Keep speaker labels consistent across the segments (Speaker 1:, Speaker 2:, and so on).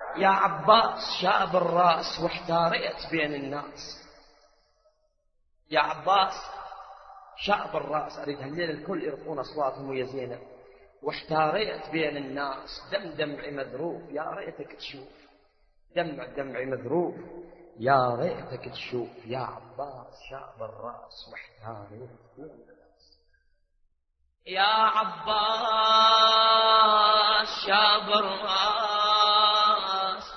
Speaker 1: يا عباس شاب الراس واحتاريت بين الناس. يا عباس شاب الراس، أريد هالليل الكل يرفعون أصواتهم ويا زينب. واحتاريت بين الناس، دمعي مذروف يا ريتك تشوف، دمعي مذروف يا ريتك تشوف. يا عباس شاب الراس واحتاريت بين الناس. يا عباس شاب الراس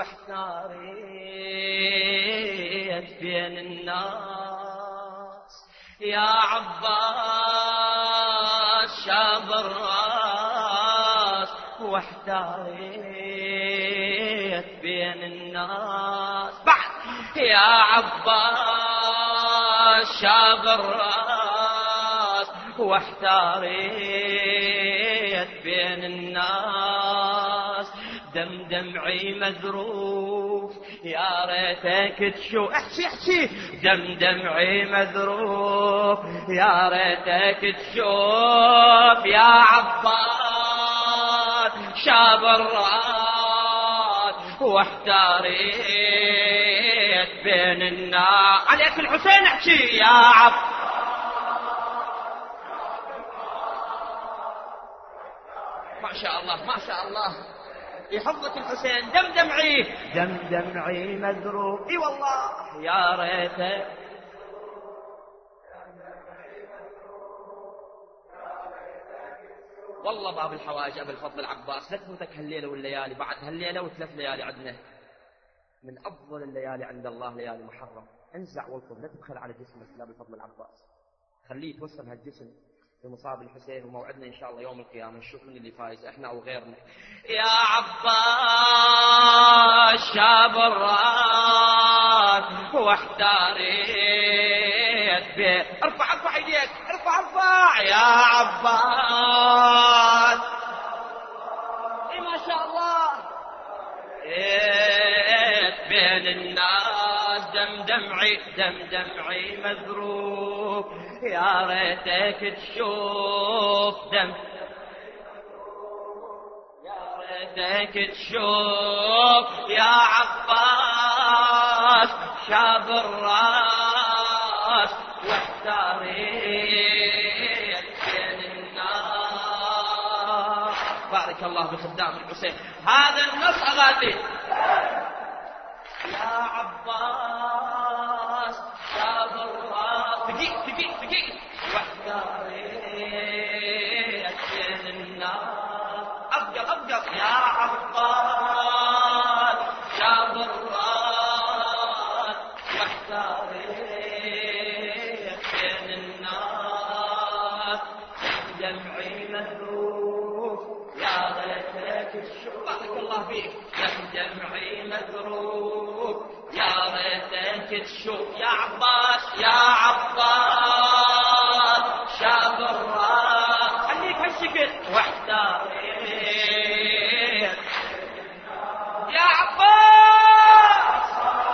Speaker 1: واحتاريت بين الناس. يا عباس شاب الراس واحتاريت بين الناس. بعد يا عباس شاب الراس واحتاريت بين الناس. دمعي مذروف يا ريتك تشوف. احكي دمعي مذروف يا ريتك تشوف. يا عباس شاب الراس واحتاريت بين الناس. عليك الحسين احكي يا عباس. ما شاء الله ما شاء الله يحفظك الحسين. دمعي مذروب. اي والله يا ريته. والله باب الحوائج ابو الفضل العباس لا تفوتك هالليله والليالي، بعد هالليله وثلاث ليالي عندنا من افضل الليالي عند الله ليالي محرم. انزع واطلب، لا تبخل على جسمك يا ابو الفضل العباس، خليه يتوسم هالجسم في مصاب الحسين، وموعدنا إن شاء الله يوم القيامة نشوف من اللي فايز إحنا أو غيرنا. يا عباس شاب الراس واحتاريت بيه. ارفع ايديك، ارفع يا عباس. اي ما شاء الله. بين الناس دمعي مذروب يا ريتك تشوف. يا ريتك تشوف. يا عباس شاب الراس واحتاريت بين الناس. بارك الله بخدام الحسين. هذا النص أغادي. يا عباس شاب الراس دقيق واحتاريت بين الناس. أبقر يا عباس شاب الراس واحتاريت بين الناس. دمعي مذروف يا ريتك تشوف. بارك الله فيك. دمعي مذروف يا ريتك تشوف. يا عباس شاب الراس خليك هالشكل واحتاريت. يا عباس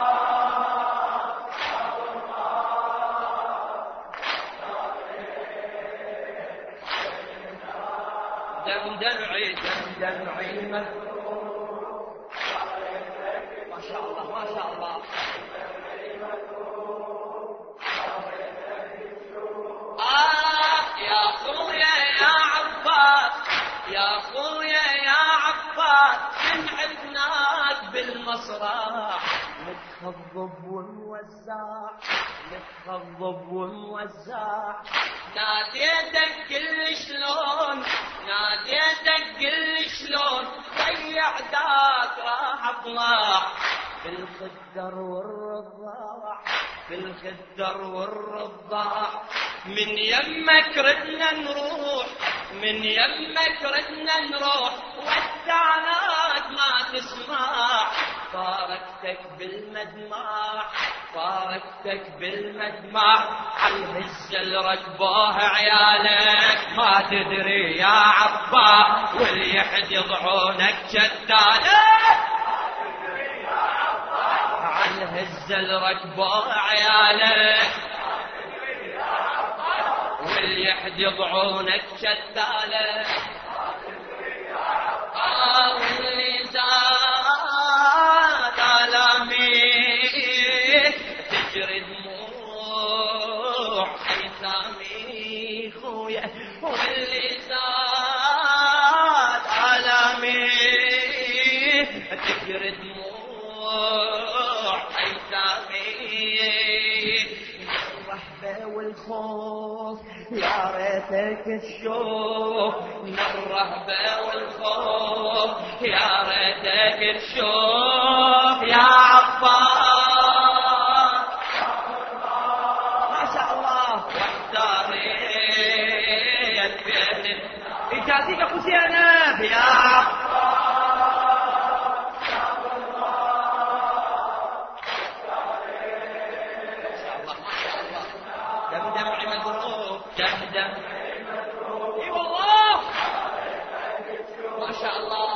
Speaker 1: دمعي مذروف. ما شاء الله ما شاء الله. يا خويا يا عباس، يا خويا يا عباس، من عندناك بالمصرع متخضب وموزع. ناديتك كل شلون ضيع ذاك راح اطلع بالخدر والرضاع. من يمك ردنا نروح ودعناك ما تسمع. فارقتك بالمدمع عالهزة الركبوه عيالك ما تدري يا عباس، واللي يحد يضعونك جدالك عالهزة الركبوه عيالك، واللي يحد يضعونك جدالك. واللي زاد ذكر دموع أيتامي الرهبة والخوف يا ريتك تشوف من الرهبة والخوف يا ريتك تشوف يا عباس ما شاء الله واحتاريت بين إجازيك أبو زينب يا عباس اي والله ما شاء الله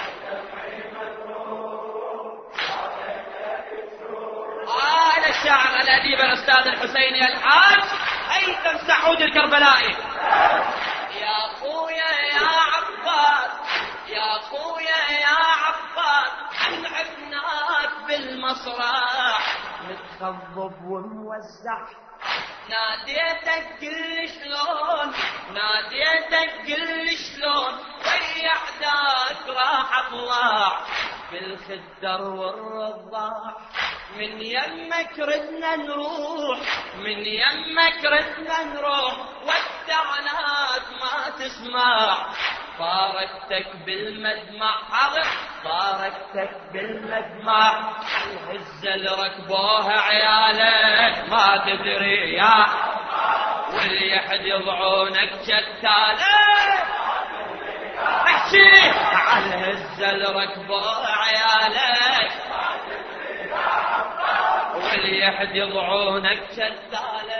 Speaker 1: الشاعر الأديب الأستاذ الحسيني الحاج هيثم سعود الكربلائي يا خويا يا عباس يا خويا يا عباس عرفناك بالمسرح متخضب وموزع ناديتك قل شلون ناديتك قل شلون ويا اعداك راح اطلع بالخدر والرضاع من يمك ردنا نروح من يمك ردنا نروح ودعناك ما تسمع باركتك بالمدمع حضر باركتك بالمدمع الهزة اللي ركبوها عيالك ما تدري يا واللي يحد يضعونك شتالة احكي على الهزة اللي ركبوها عيالك واللي يحد يضعونك شتالة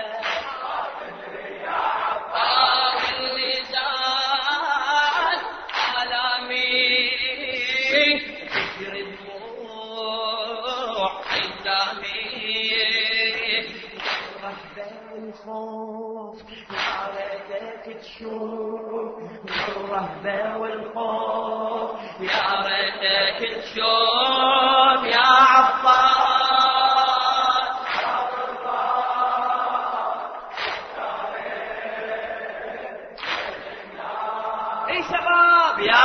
Speaker 1: واللي زاد آلامي ذكر دموع أيتامي الرهبة والخوف يا ريتك تشوف الرهبة والخوف يا ريتك تشوف يا عباس شباب يا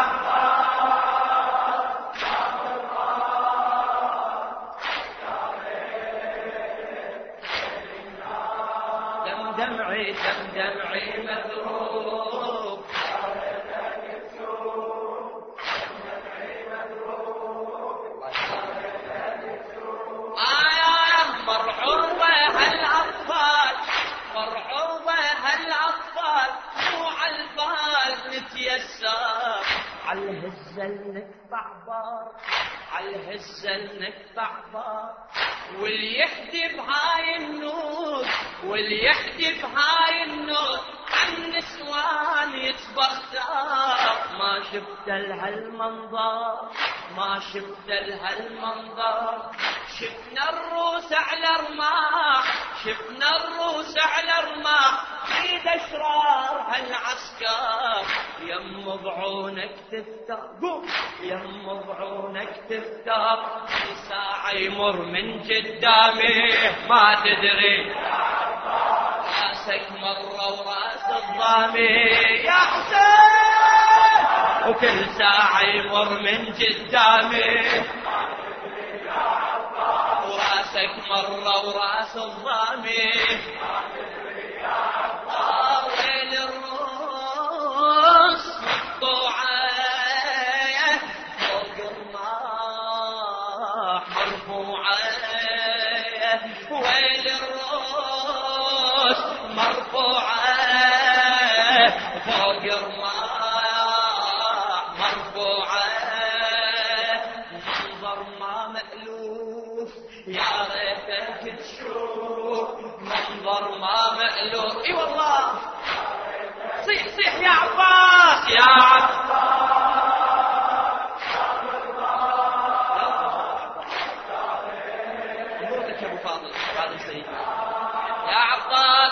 Speaker 1: عباس دمعي مذروب مرعوبة هالأطفال مرعوبة هالأطفال مو عالبال نتيسر عالهزة نقطع بار عالهزة نقطع بار واللي يحدف هاي النور واللي يحدف هاي النور عن نسوان يتبختار ما شفت لهالمنظر ما شفت لهالمنظر شفنا الروس على رماح شفنا الروس على رماح ايد اشرار هالعسكر يم ضعونك تفتر يم ضعونك تفتر ساعة يمر من قدامي ما تدري راسك مرة وراس الضامي يا حسين وكل ساعة يمر من قدامي وراسك مرة وراس الضامي ويل الروس مقطوعة فوق الرماح مرفوعة ويل الروس مرفوعة فوق الرماح مرفوعة منظر ما مألوف يا ريتك تشوف منظر ما مألوف اي والله صيح صيح يا عباس يا عباس نورك يا ابو فاضل فاضل سيد يا عباس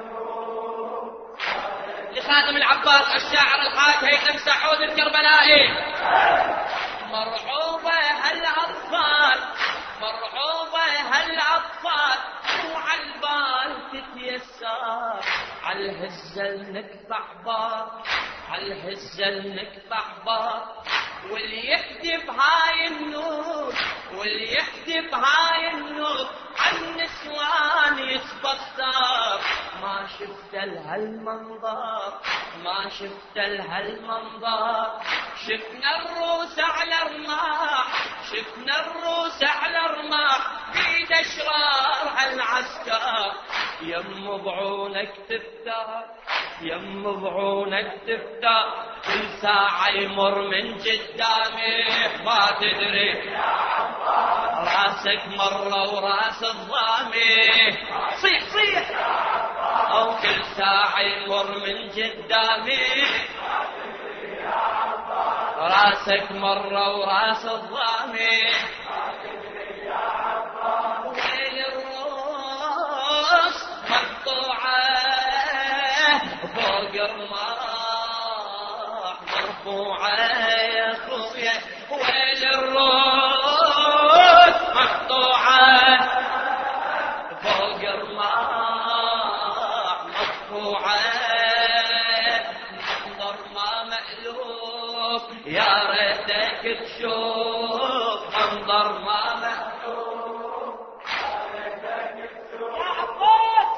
Speaker 1: خادم العباس الشاعر الحاج هيثم سعود الكربلائي عبار عالهزة المقطع بار واللي يحدي بهاي النور واللي يحدي بهاي النور عالنسوان يتبصر ما شفت لهالمنظر ما شفت لهالمنظر شفنا الروس على رماح شفنا الروس على رماح بيد اشرار عالعسكر يم ضعونك تفتح يم ضعونك تفتح كل ساعة يمر من قدامي ما تدري راسك مرة وراس الضامي صيح صيح أو كل ساعة يمر من قدامي راسك مرة وراس الضامي ويل الروس مقطوعة فوق رماح مرفوعة يا خويا ويل الروس مقطوعة فوق رماح مرفوعة منظر ما مألوف يا ريتك تشوف منظر ما مألوف يا ريتك تشوف يا عباس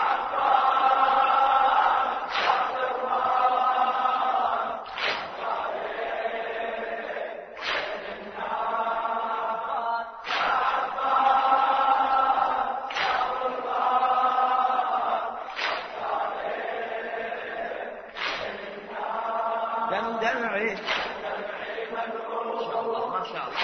Speaker 1: دمعي ما شاء الله ما شاء الله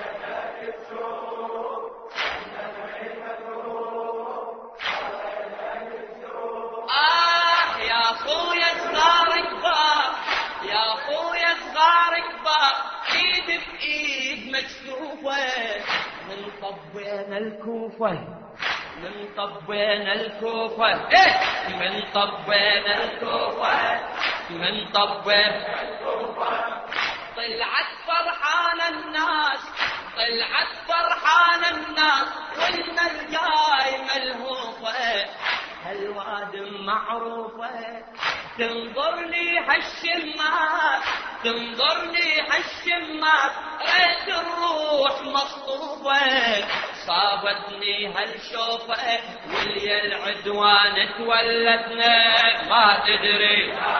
Speaker 1: يا خويا صغار كبار يا خويا صغار كبار ايد بايد مكشوفه من طبينا الكوفه من طبينا الكوفه من طبينا الكوفه من طبينا الكوفه طلعت فرحانه الناس طلعت فرحانه الناس والملقاي ملهوفه هالواد معروفة تنظر لي هالشمات تنظر لي هالشمات ريت الروح مخطوفة صابتني هالشوفة واليا العدوان تولتنا ما تدري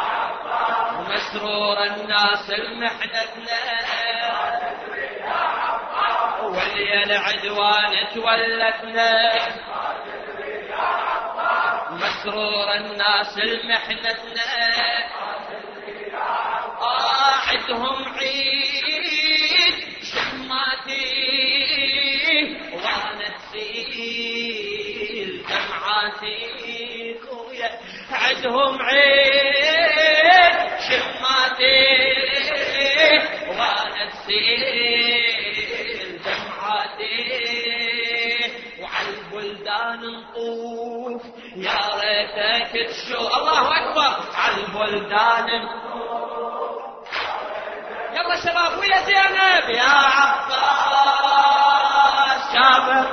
Speaker 1: مسرور الناس المحنتنا واليا العدوان تولتنا مسرور الناس المحنتنا عدهم عيد شماتي وانا تسيل دمعاتي خويا عدهم عيد شماتي وانا تسيل دمعاتي وعالبلدان نطوف يا ريتك تشوف الله اكبر عالبلدان يلا شباب ويا زينب يا عباس شابر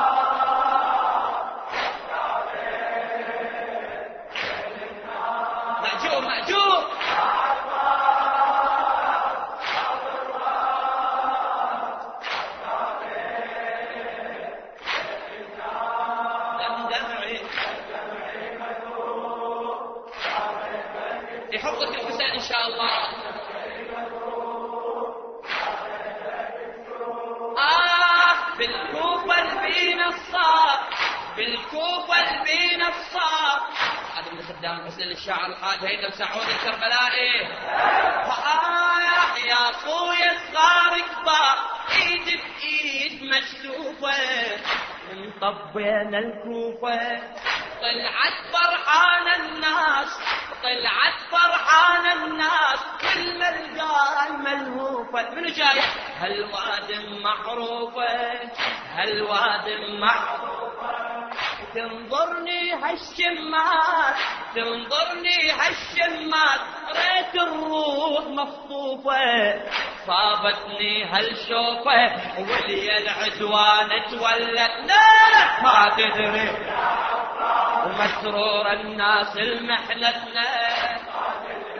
Speaker 1: مأجور مأجور في حفظة الحسين إن شاء الله بالكوفة البين الصار بالكوفة البين الصار هذا من خدام حسين الشاعر الحاج هيثم سعود الكربلائي يا خويا الصغار كبار ايد بايد مشلوفة من طبينا الكوفة طلعت فرحان الناس طلعت فرحان الناس كل ملقاي ملهوفة منو جاي هالواد معروفة هالواد معروفة تنظرني هالشمات تنظرني هالشمات ريت الروح مخطوفة صابتني هالشوفة ولي العدوان تولتنا ما تدري ومسرور الناس المحنتنا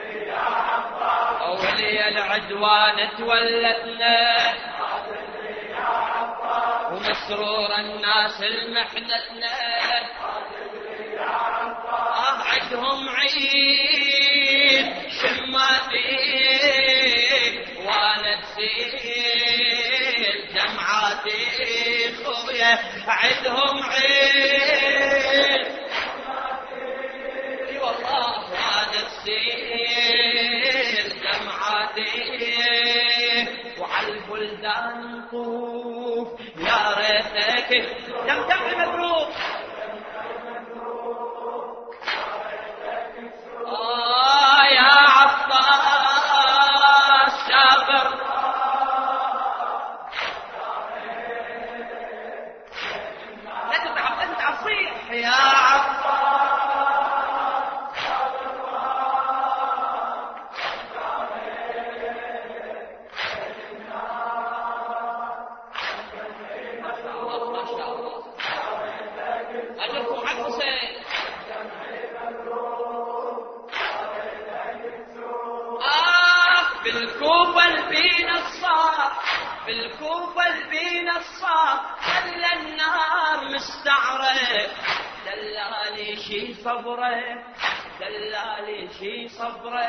Speaker 1: ولي العدوان تولتنا ومسرور الناس المحنتنا عدهم عيد شماتي وانا تسيل جمعاتي خويا عدهم عيد اي والله وانا تسيل جمعاتي وعلى البلدان نطوف يا ريتك دم مبروك يا عطاس شابر لا تتعب صيح يا عطاس ما شاء الله أجركم على الحسين بالكوفة البين الصار بالكوفة البين الصار خلى النار مستعرة دلالي شي صبره دلالي شي صبره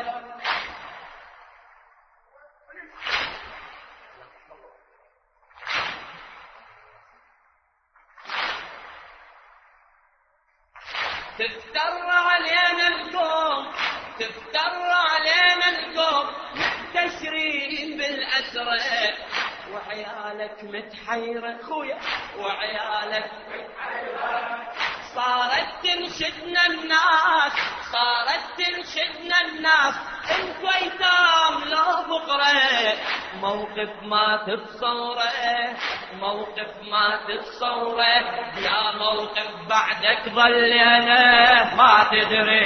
Speaker 1: تفتر علينا القوم تفتر علينا القوم مستشرين بالأسرة وعيالك متحيرة خويا وعيالك متحيرة صارت تنشدنا الناس صارت تنشدنا الناس انتو ايتام لا فقرة موقف ما تتصوره موقف ما تتصوره يا موقف بعدك ظلينا ما تدري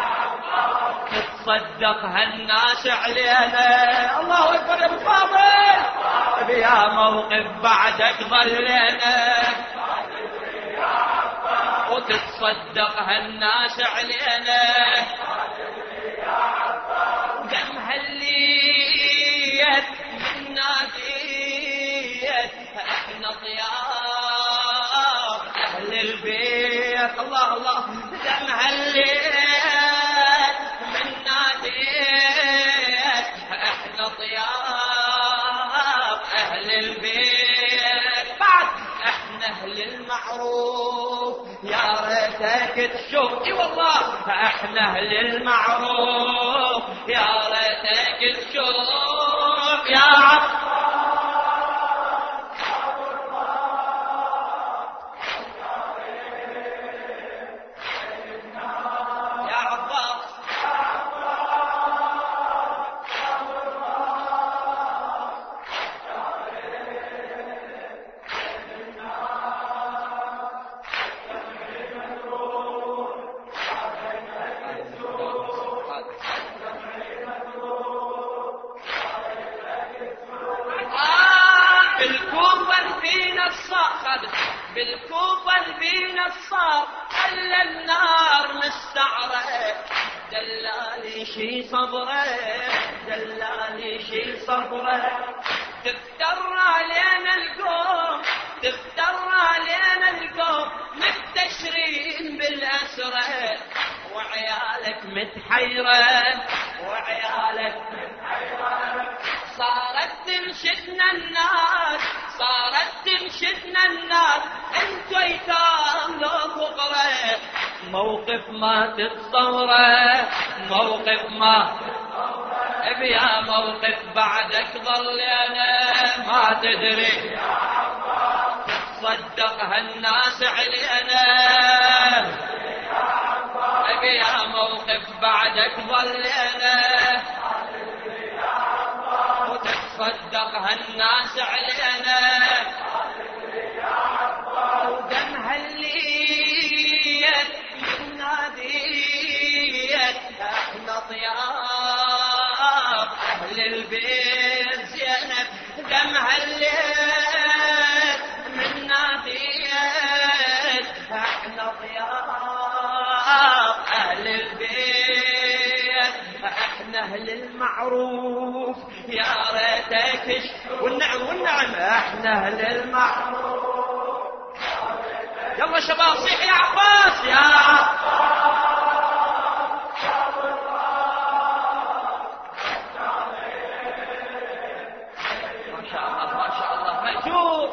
Speaker 1: تصدق هالناس علينا الله اكبر يا ابو فاضل يا موقف بعدك ظلينا وتتصدق هالناس علينا دم هليت من ناديت احنا طياب اهل البيت الله الله دم هليت من ناديت احنا طياب اهل البيت بعد احنا اهل المعروف يا ريتك تشوف اي والله احنا اهل المعروف يا ريتك تشوف يا عبد بالكوفة البين الصار خلى النار مستعرة دلالي شي صبره دلالي شي صبره تفتر علينا القوم تفتر علينا القوم مستشرين بالأسرة وعيالك متحيرة وعيالك متحيرة صارت تنشدنا الناس صارت تنشدنا الناس انتو ايتام لو فقرة موقف ما تتصوره موقف ما يا موقف بعدك ظلينا ما تدري تصدق هالناس علينا يا موقف بعدك ظلينا وتتصدق هالناس علينا ودم هليت من ناديت احنا طياب اهل البيت زينب دم هليت من ناديت احنا طياب اهل البيت احنا اهل المعروف والنعم والنعم احنا اهل المعمور. يلا شباب صيح يا عباس يا عباس. ما شاء الله ما شاء الله مأجور.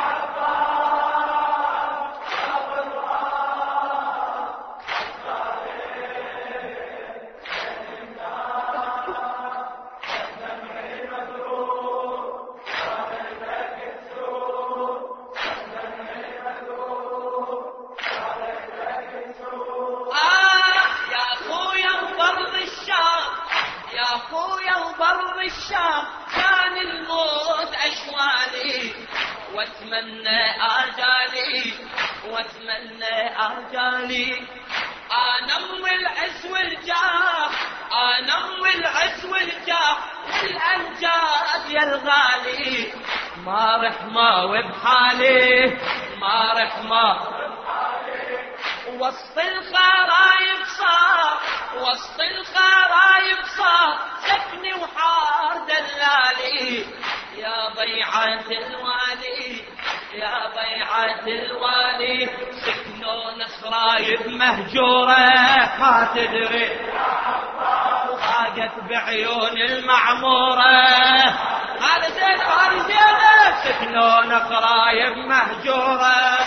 Speaker 1: الشام كان الموت أشوالي واتمنى آجالي واتمنى آجالي. أنم العز والجاه أنم العز والجاه والأمجاد يا الغالي. ما رحمة وبحالي ما رحمة وسط الخرايب صار وسط الخرايب صار سكني وحار دلالي. يا بيعة الوالي يا بيعة الوالي سكنوا نصرايب مهجورة ما تدري وضاقت بعيون المعمورة. هذا زينب هذه زينب سكنوا نصرايب مهجورة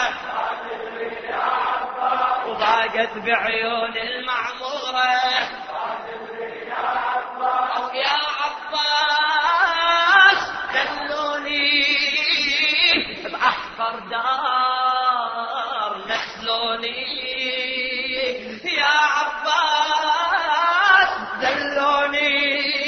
Speaker 1: وضاقت بعيون المعمورة. أو يا عباس دلوني بأحفر دار نسلوني. يا عباس دلوني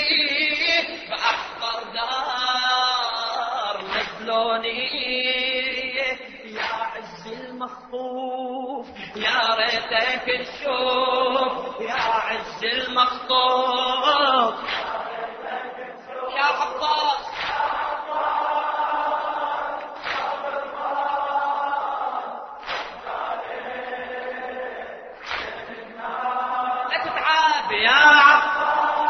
Speaker 1: بأحفر دار نسلوني. يا عز المخطوف يا ريتك تشوف يا عز المخطوف يا عباس. لا تتعب يا عباس.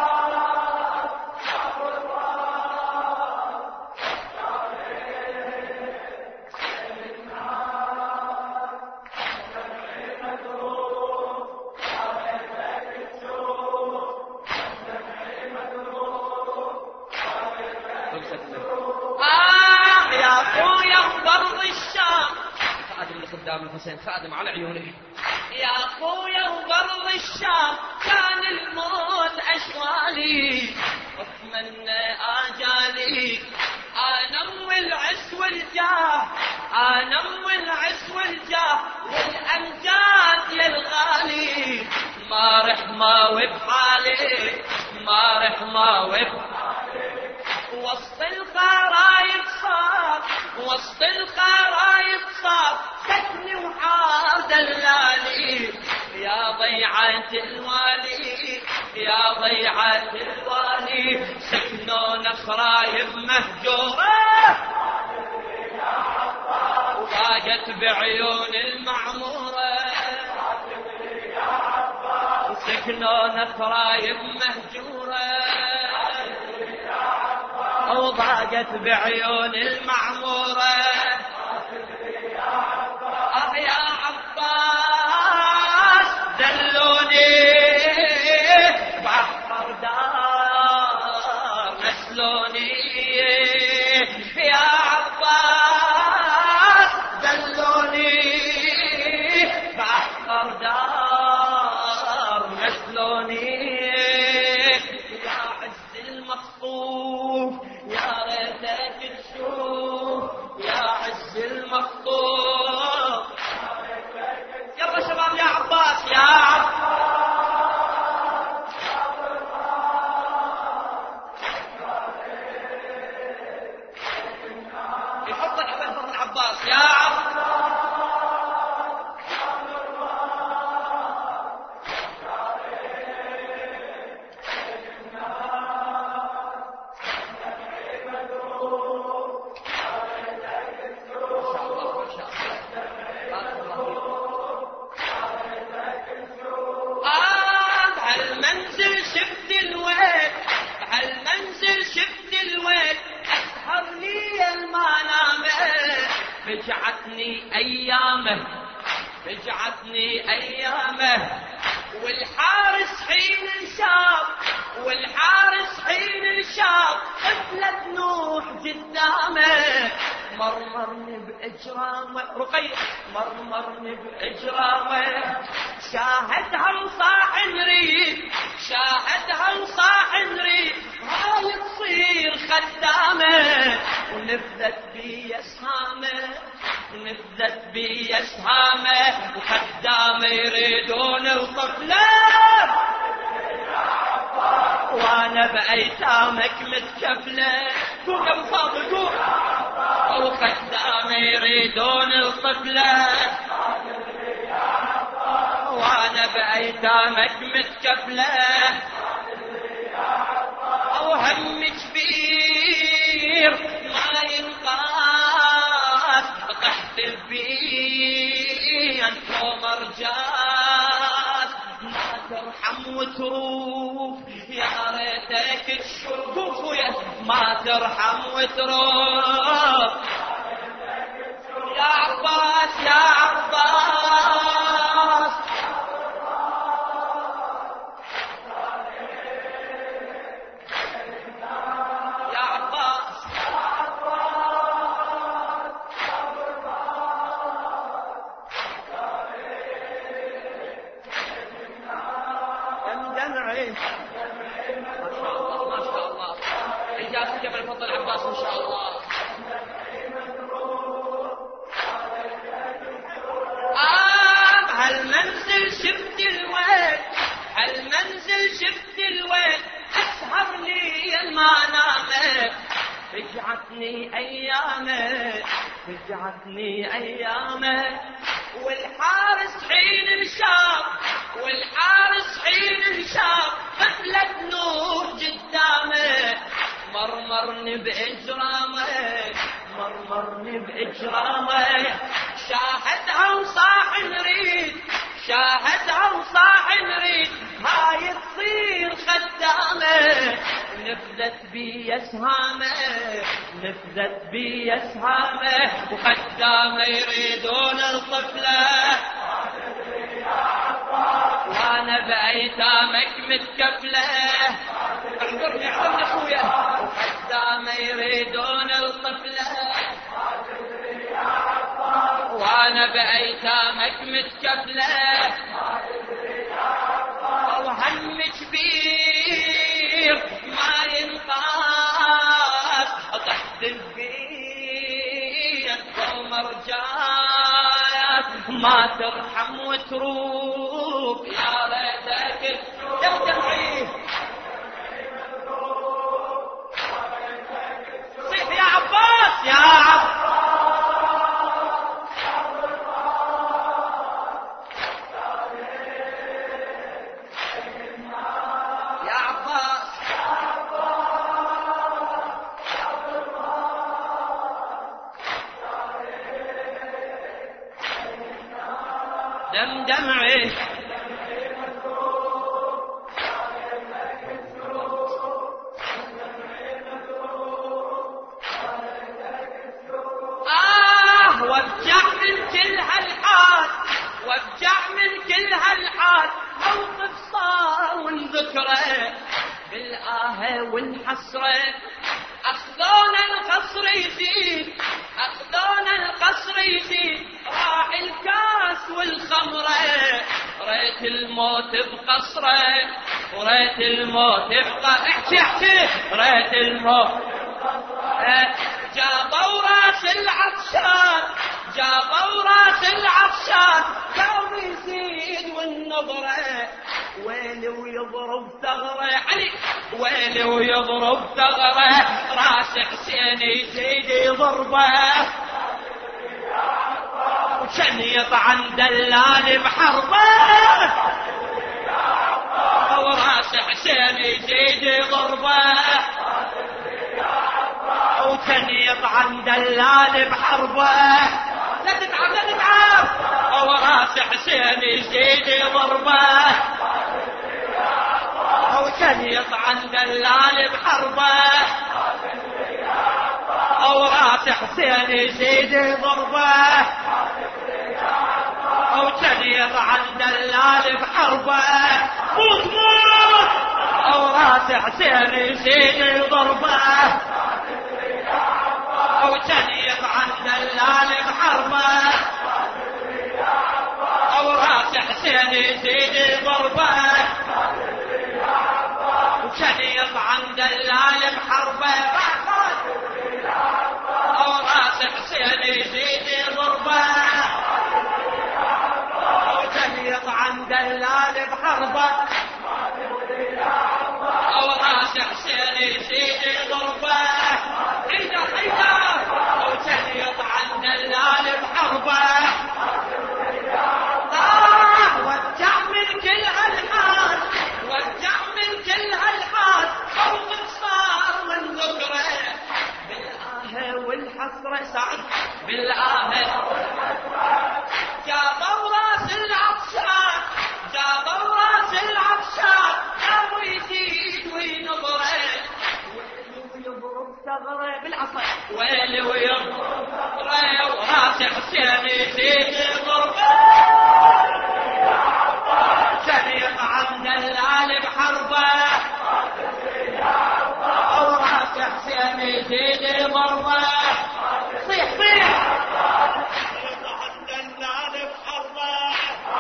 Speaker 1: يا خويا برض الشام خادم لخدام الحسين خادم على عيوني. يا خويا برض الشام كان الموت أشوالي واتمنى آجالي. أنم العز والجاه أنم العز والجاه والأمجاد يا الغالي. ما رحمة وبحالي ما رحمة وبحالي وسط الخرايب صار وسط الخرايب صار سكني وحار دلالي. يا بيعة الوالي يا بيعة الوالي سكنوا نصرايب مهجورة وضاقت بعيون المعمورة. سكنوا نصرايب مهجورة وضاقت بعيون المعمورة. يا عباس دلوني بأحفر دار نسلوني. يا عباس دلوني بأحفر دار نسلوني. يا عز المخطوف يا ريتك تشوف يا عز فجعتني أيامه فجعتني أيامه والحارس حين انشاف والحارس حين انشاف طفلة نوح قدامه مرمرني بإجرامه رقية مرمرني بإجرامه شاهدها وصاح نريد شاهدها وصاح نريد هاي تصير خدامه ونفذت بي اسهامه نفذت بي اسهامه وخدامه يريدون الطفله وانا بايتامك متكفله قول يا ابو فاضل قول وخدامه يريدون الطفله وانا بايتامك متكفله او هم كبير ما ينقاس طحت بي انت مرجات ما ترحم وتروف يا ريتك تشوف ما ترحم وتروف يا عباس يا عباس يا عباس دمعي ما شاء الله ما شاء الله إجازة جبل فضل عباس إن شاء الله هالمنزل شفت الويل هالمنزل شفت الويل أسهر لي ما نامت فجعتني أيامه فجعتني أيامه والحارس حين انشاف والحارس حين انشاف طفلة نور قدامه مرمرني بإجرامه مرمرني بإجرامه شاهدها وصاح نريد شاهدها وصاح نريد هاي تصير خدامه نفذت بي اسهامه نفذت بي اسهامه وخدامه يريدون الطفله وانا بايتامك متكفله اعذرني اعذرني اخويا وخدامه يريدون الطفله وانا بايتامك متكفله وهم كبير ما ينقاس تحت البيت ومرجات ما ترحم وتروح يا ريتك تدمعي صيح يا عباس يا عباس دمعي وابجع من كل هالحال وابجع من كل هالحال موقف صار ونذكره بالآهة والحسرة أخذونا القصر يزيد أخذونا القصر يزيد راح الكاس والخمرة ريت الموت بقصره وريت الموت احكي ريت الموت جابوا راس العطشان جابوا راس العطشان قام يزيد والنظرة ويلي ويضرب ثغرة علي ويلي ويضرب ثغرة راس حسين يزيد يضربه وكان يطعن دلال بحربه وراس حسين يزيد يضربه وكان يطعن دلال بحربه لا تتعب لا تتعب وراس حسين يزيد يضربه وكان يطعن دلال بحربه وراس وراس حسين يزيد ضربه وكان يطعن دلال بحربه موت موت وراس حسين يزيد ضربه وكان يطعن دلال بحربه وراس حسين يزيد ضربه وكان يطعن دلال بحربه وراس حسين يزيد ضربه وكان يطعن دلال بحربه وراس حسين يزيد ضربه وكان يطعن دلال بحربه وجع من كل هالحال وجع من كل هالحال فوق صار من ذكره بالآه والحسرة سعد بالآه جابوا راس العطشان جابوا راس العطشان قاموا يزيد وينظره ويلي ويضرب ثغره بالعصا ويلي ويضرب وراس حسين يزيد ضربه كان يطعن دلال بحربه وراس حسين يزيد ضربه صيح صيح يطعن دلال بحربه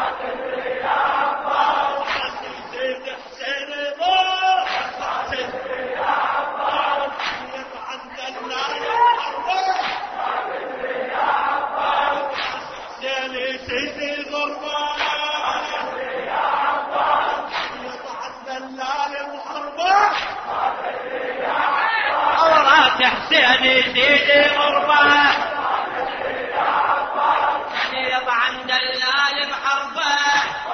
Speaker 1: وراس يزيد حسين ضربه يطعن دلال بحربه حسين يزيد ضربه حسين يزيد ضربه يطعن دلال بحربه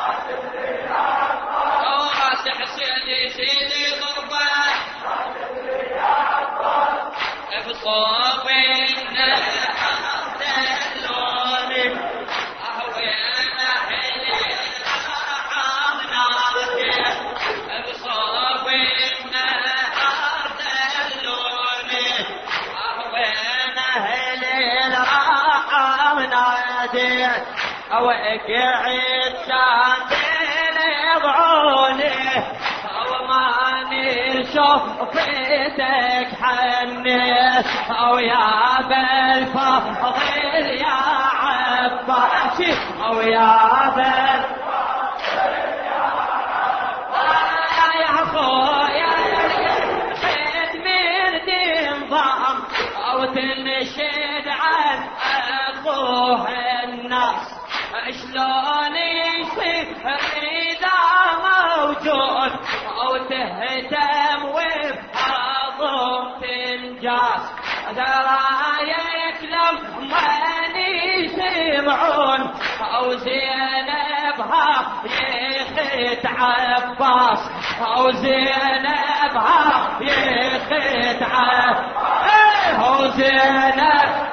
Speaker 1: وراس حسين يزيد ضربه بصوب النهار دلوني وين اهلي عامناتي بصوب النهار دلوني وين اهلي عامناتي وقعد شاندين يضعوني وماني شوفتك حنيت ويا بالفضل يا عباسي ويا بالفضل يا خويا خد من تنظام او تنشد عن اخوه الناس شلون يصير اذا موجود او تهتم وبحظهم تنجاز درايك لما يسمعون او زينبها يخت عباس او زينبها يخت عباس او زينب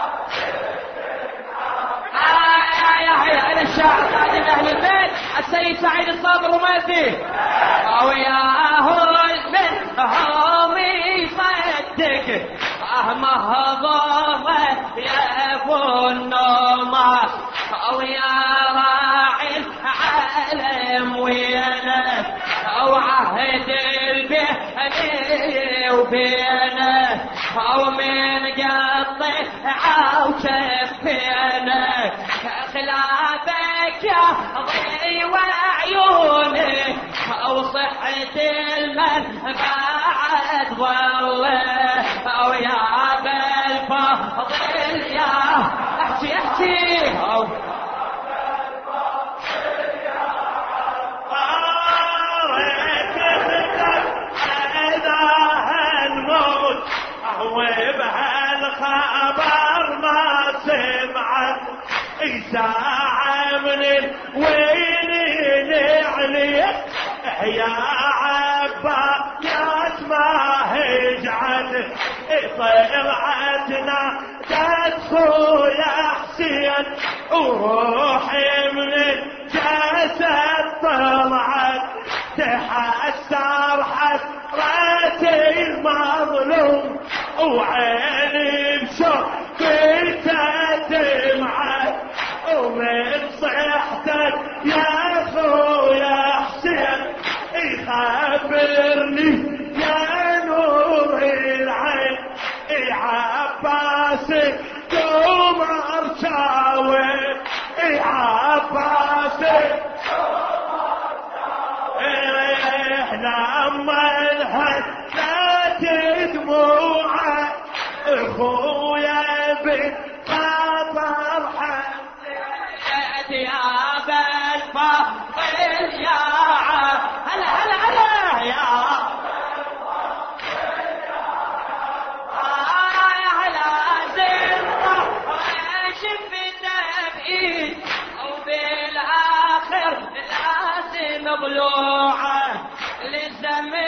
Speaker 1: الشاعر قادم اهل البيت السيد سعيد الصابر ومازي وياه من هم يصدق مهضومه يا ابو النوماس ويا راعي العالم وينه وعهد البيني وبينه ومن قطع وشفينه خلافك يا ضي وعيوني وصحة المن بعد ظله ويا بالفضل يا احكي وبهالخبر ما سمعت ساعة من الوين عليك يا عباس ما هجعت طلعتنا تدخو يا حسين وروحي من الجسد طلعت تحسر حسرتي المظلوم وعيني بشوق
Speaker 2: ومن صحتك يا خويا حسين خبرني يا نور العين عباسي دوم ارشاوي عباسي لما انهدت دموعه اخويا بالخطر حسيت يا بالفضل يا هلا هلا هلا يا وبالآخر لازم ضلوعه للزمن